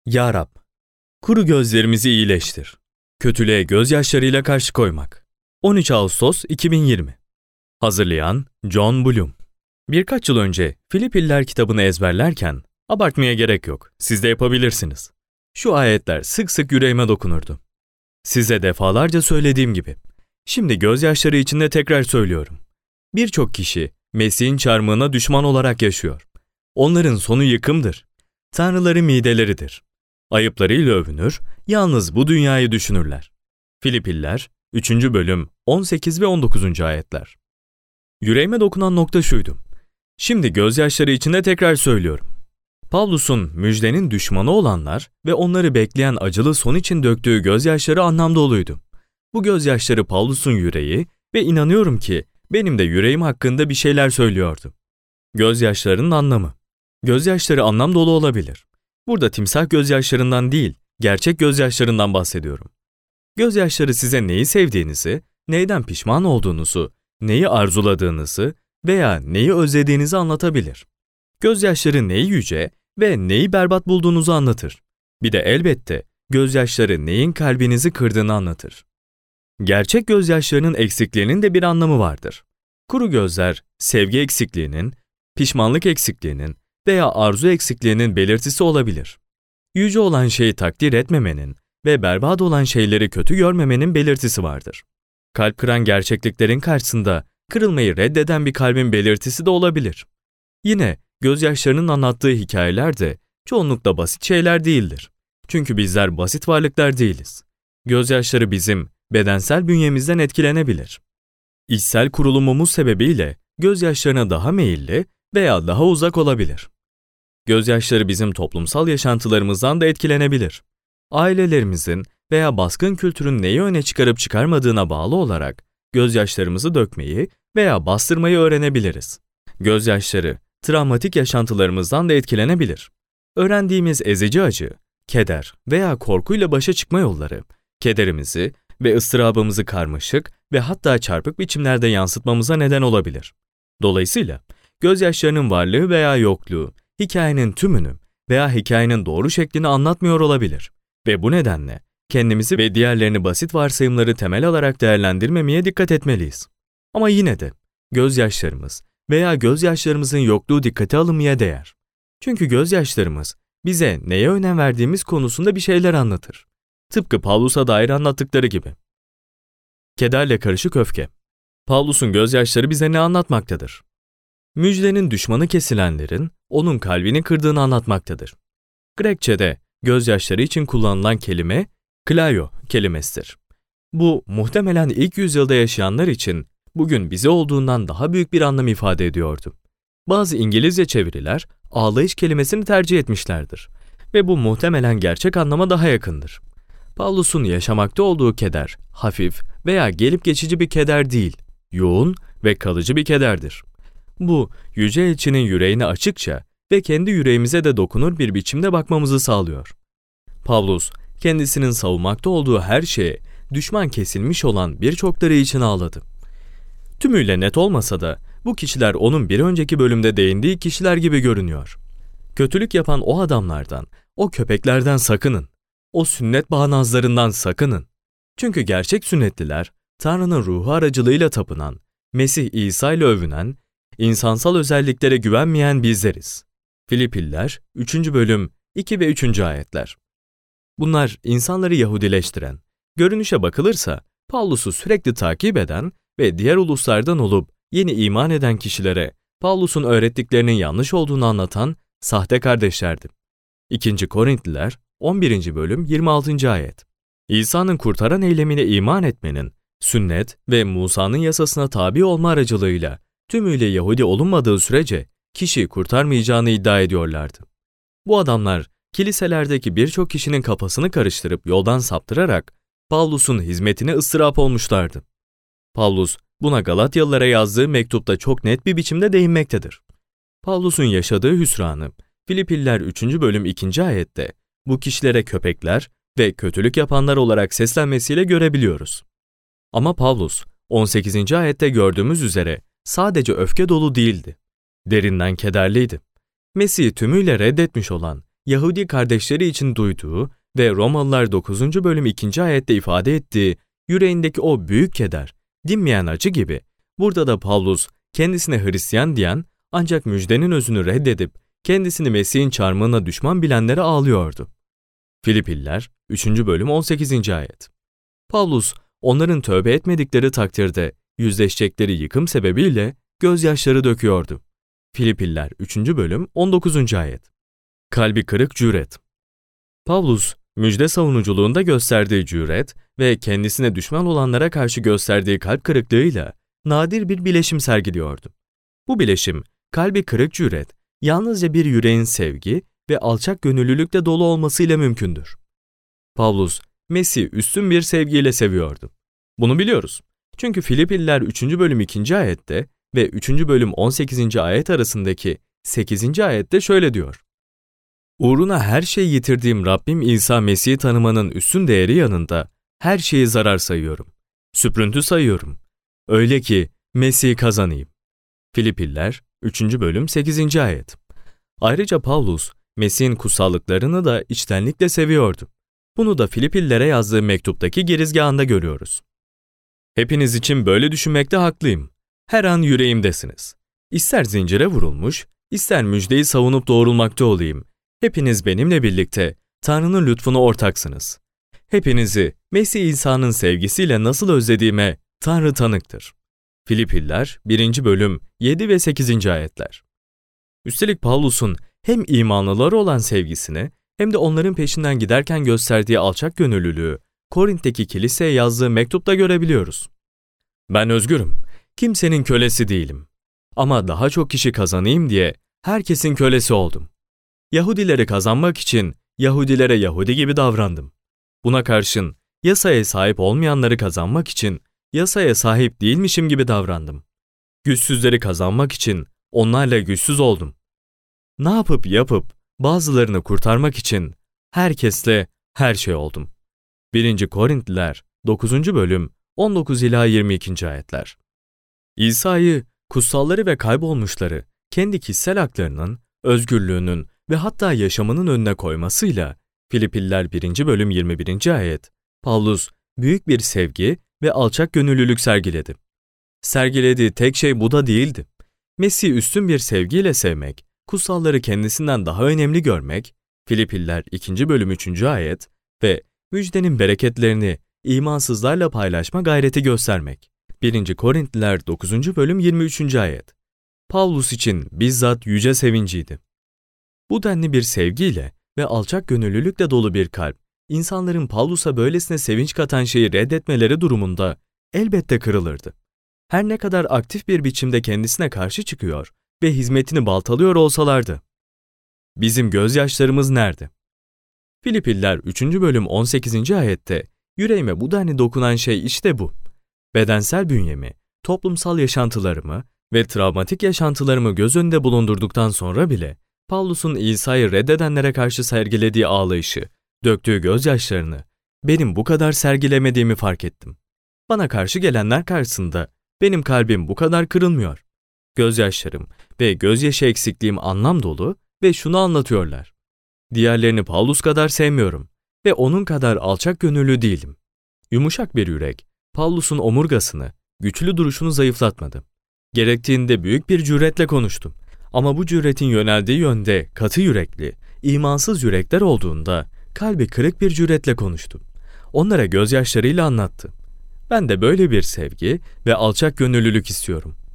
Ya Rab, kuru gözlerimizi iyileştir. Kötülüğe gözyaşlarıyla karşı koymak. 13 Ağustos 2020. Hazırlayan John Bloom. Birkaç yıl önce Filipililer kitabını ezberlerken, abartmaya gerek yok, siz de yapabilirsiniz. Şu ayetler sık sık yüreğime dokunurdu. Size defalarca söylediğim gibi, şimdi gözyaşları içinde tekrar söylüyorum. Birçok kişi Mesih'in çarmıhına düşman olarak yaşıyor. Onların sonu yıkımdır. Tanrıları mideleridir. Ayıplarıyla övünür, yalnız bu dünyayı düşünürler. Filipililer 3. bölüm 18 ve 19. ayetler. Yüreğime dokunan nokta şuydu. Şimdi gözyaşları içinde tekrar söylüyorum. Pavlus'un müjdenin düşmanı olanlar ve onları bekleyen acılı son için döktüğü gözyaşları anlam doluydu. Bu gözyaşları Pavlus'un yüreği ve inanıyorum ki benim de yüreğim hakkında bir şeyler söylüyordu. Gözyaşlarının anlamı. Gözyaşları anlam dolu olabilir. Burada timsah gözyaşlarından değil, gerçek gözyaşlarından bahsediyorum. Gözyaşları size neyi sevdiğinizi, neyden pişman olduğunuzu, neyi arzuladığınızı veya neyi özlediğinizi anlatabilir. Gözyaşları neyi yüce ve neyi berbat bulduğunuzu anlatır. Bir de elbette gözyaşları neyin kalbinizi kırdığını anlatır. Gerçek gözyaşlarının eksikliğinin de bir anlamı vardır. Kuru gözler, sevgi eksikliğinin, pişmanlık eksikliğinin veya arzu eksikliğinin belirtisi olabilir. Yüce olan şeyi takdir etmemenin ve berbat olan şeyleri kötü görmemenin belirtisi vardır. Kalp kıran gerçekliklerin karşısında kırılmayı reddeden bir kalbin belirtisi de olabilir. Yine gözyaşlarının anlattığı hikayeler de çoğunlukla basit şeyler değildir. Çünkü bizler basit varlıklar değiliz. Gözyaşları bizim bedensel bünyemizden etkilenebilir. İçsel kurulumumuz sebebiyle gözyaşlarına daha meyilli veya daha uzak olabilir. Gözyaşları bizim toplumsal yaşantılarımızdan da etkilenebilir. Ailelerimizin veya baskın kültürün neyi öne çıkarıp çıkarmadığına bağlı olarak gözyaşlarımızı dökmeyi veya bastırmayı öğrenebiliriz. Gözyaşları travmatik yaşantılarımızdan da etkilenebilir. Öğrendiğimiz ezici acı, keder veya korkuyla başa çıkma yolları, kederimizi ve ıstırabımızı karmaşık ve hatta çarpık biçimlerde yansıtmamıza neden olabilir. Dolayısıyla gözyaşlarının varlığı veya yokluğu, hikayenin tümünü veya hikayenin doğru şeklini anlatmıyor olabilir ve bu nedenle kendimizi ve diğerlerini basit varsayımları temel alarak değerlendirmemeye dikkat etmeliyiz. Ama yine de gözyaşlarımız veya gözyaşlarımızın yokluğu dikkate alınmaya değer. Çünkü gözyaşlarımız bize neye önem verdiğimiz konusunda bir şeyler anlatır. Tıpkı Pavlus'a dair anlattıkları gibi. Kederle karışık öfke. Pavlus'un gözyaşları bize ne anlatmaktadır? Müjdenin düşmanı kesilenlerin onun kalbini kırdığını anlatmaktadır. Grekçe'de gözyaşları için kullanılan kelime klaio kelimesidir. Bu muhtemelen ilk yüzyılda yaşayanlar için bugün bize olduğundan daha büyük bir anlam ifade ediyordu. Bazı İngilizce çeviriler ağlayış kelimesini tercih etmişlerdir ve bu muhtemelen gerçek anlama daha yakındır. Pavlus'un yaşamakta olduğu keder, hafif veya gelip geçici bir keder değil, yoğun ve kalıcı bir kederdir. Bu, Yüce Elçinin yüreğine açıkça ve kendi yüreğimize de dokunur bir biçimde bakmamızı sağlıyor. Pavlus, kendisinin savunmakta olduğu her şeye düşman kesilmiş olan birçokları için ağladı. Tümüyle net olmasa da bu kişiler onun bir önceki bölümde değindiği kişiler gibi görünüyor. Kötülük yapan o adamlardan, o köpeklerden sakının. O sünnet bağnazlarından sakının. Çünkü gerçek sünnetliler, Tanrı'nın ruhu aracılığıyla tapınan, Mesih İsa ile övünen, insansal özelliklere güvenmeyen bizleriz. Filipililer 3. bölüm 2 ve 3. ayetler. Bunlar insanları Yahudileştiren, görünüşe bakılırsa Pavlus'u sürekli takip eden ve diğer uluslardan olup yeni iman eden kişilere Pavlus'un öğrettiklerinin yanlış olduğunu anlatan sahte kardeşlerdi. 2. Korintliler 11. bölüm 26. ayet. İsa'nın kurtaran eylemine iman etmenin, sünnet ve Musa'nın yasasına tabi olma aracılığıyla tümüyle Yahudi olunmadığı sürece kişi kurtarmayacağını iddia ediyorlardı. Bu adamlar kiliselerdeki birçok kişinin kafasını karıştırıp yoldan saptırarak Pavlus'un hizmetine ıstırap olmuşlardı. Pavlus buna Galatyalılara yazdığı mektupta çok net bir biçimde değinmektedir. Pavlus'un yaşadığı hüsranı Filipililer 3. bölüm 2. ayette bu kişilere köpekler ve kötülük yapanlar olarak seslenmesiyle görebiliyoruz. Ama Pavlus 18. ayette gördüğümüz üzere sadece öfke dolu değildi. Derinden kederliydi. Mesih'i tümüyle reddetmiş olan, Yahudi kardeşleri için duyduğu ve Romalılar 9. bölüm 2. ayette ifade ettiği yüreğindeki o büyük keder, dinmeyen acı gibi, burada da Pavlus kendisine Hristiyan diyen ancak müjdenin özünü reddedip kendisini Mesih'in çarmıhına düşman bilenlere ağlıyordu. Filipililer 3. bölüm 18. ayet. Pavlus, onların tövbe etmedikleri takdirde yüzleşecekleri yıkım sebebiyle gözyaşları döküyordu. Filipililer 3. bölüm 19. ayet. Kalbi kırık cüret. Pavlus, müjde savunuculuğunda gösterdiği cüret ve kendisine düşman olanlara karşı gösterdiği kalp kırıklığıyla nadir bir bileşim sergiliyordu. Bu bileşim, kalbi kırık cüret, yalnızca bir yüreğin sevgi ve alçak gönüllülükle dolu olmasıyla mümkündür. Pavlus, Mesih'i üstün bir sevgiyle seviyordu. Bunu biliyoruz. Çünkü Filipililer 3. bölüm 2. ayette ve 3. bölüm 18. ayet arasındaki 8. ayette şöyle diyor. Uğruna her şeyi yitirdiğim Rabbim İsa Mesih'i tanımanın üstün değeri yanında her şeyi zarar sayıyorum. Süprüntü sayıyorum. Öyle ki Mesih'i kazanayım. Filipililer 3. bölüm 8. ayet. Ayrıca Pavlus, Mesih'in kutsallıklarını da içtenlikle seviyordu. Bunu da Filipillilere yazdığı mektuptaki girizgahında görüyoruz. Hepiniz için böyle düşünmekte haklıyım. Her an yüreğimdesiniz. İster zincire vurulmuş, ister müjdeyi savunup doğrulmakta olayım. Hepiniz benimle birlikte Tanrı'nın lütfuna ortaksınız. Hepinizi Mesih İsa'nın sevgisiyle nasıl özlediğime Tanrı tanıktır. Filipililer 1. bölüm 7 ve 8. ayetler. Üstelik Pavlus'un hem imanlılara olan sevgisini hem de onların peşinden giderken gösterdiği alçak gönüllülüğü Korint'teki kiliseye yazdığı mektupta görebiliyoruz. Ben özgürüm, kimsenin kölesi değilim. Ama daha çok kişi kazanayım diye herkesin kölesi oldum. Yahudileri kazanmak için Yahudilere Yahudi gibi davrandım. Buna karşın yasaya sahip olmayanları kazanmak için yasaya sahip değilmişim gibi davrandım. Güçsüzleri kazanmak için onlarla güçsüz oldum. Ne yapıp bazılarını kurtarmak için herkesle her şey oldum. 1. Korintliler 9. bölüm 19 ila 22. ayetler. İsa'yı, kutsalları ve kaybolmuşları kendi kişisel haklarının, özgürlüğünün ve hatta yaşamının önüne koymasıyla Filipililer 1. bölüm 21. ayet, Pavlus büyük bir sevgi ve alçak gönüllülük sergiledi. Sergilediği tek şey bu da değildi. Mesih'i üstün bir sevgiyle sevmek, kutsalları kendisinden daha önemli görmek, Filipililer 2. bölüm 3. ayet ve müjdenin bereketlerini imansızlarla paylaşma gayreti göstermek. 1. Korintliler 9. bölüm 23. ayet. Pavlus için bizzat yüce sevinciydi. Bu denli bir sevgiyle ve alçak gönüllülükle dolu bir kalp, insanların Pavlus'a böylesine sevinç katan şeyi reddetmeleri durumunda elbette kırılırdı. Her ne kadar aktif bir biçimde kendisine karşı çıkıyor ve hizmetini baltalıyor olsalardı. Bizim gözyaşlarımız nerede? Filipililer 3. bölüm 18. ayette yüreğime bu denli dokunan şey işte bu. Bedensel bünyemi, toplumsal yaşantılarımı ve travmatik yaşantılarımı göz önünde bulundurduktan sonra bile Pavlus'un İsa'yı reddedenlere karşı sergilediği ağlayışı, döktüğü gözyaşlarını benim bu kadar sergilemediğimi fark ettim. Bana karşı gelenler karşısında benim kalbim bu kadar kırılmıyor. Gözyaşlarım ve gözyaşı eksikliğim anlam dolu ve şunu anlatıyorlar. Diğerlerini Pavlus kadar sevmiyorum ve onun kadar alçak gönüllü değilim. Yumuşak bir yürek, Pavlus'un omurgasını, güçlü duruşunu zayıflatmadı. Gerektiğinde büyük bir cüretle konuştum. Ama bu cüretin yöneldiği yönde katı yürekli, imansız yürekler olduğunda kalbi kırık bir cüretle konuştu. Onlara gözyaşlarıyla anlattı. Ben de böyle bir sevgi ve alçak gönüllülük istiyorum.